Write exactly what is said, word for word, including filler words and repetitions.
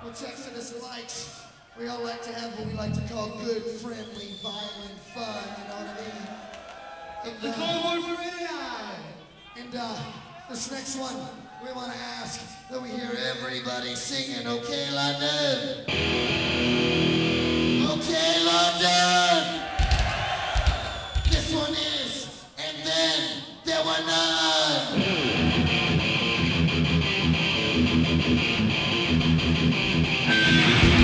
Exodus likes. We all like to have what we like to call good, friendly, violent fun, you know what I mean? And, The uh, Cold War for A I. And uh, this next one, we want to ask that we hear everybody singing, okay, London? Okay, London! This one is, and then there were none.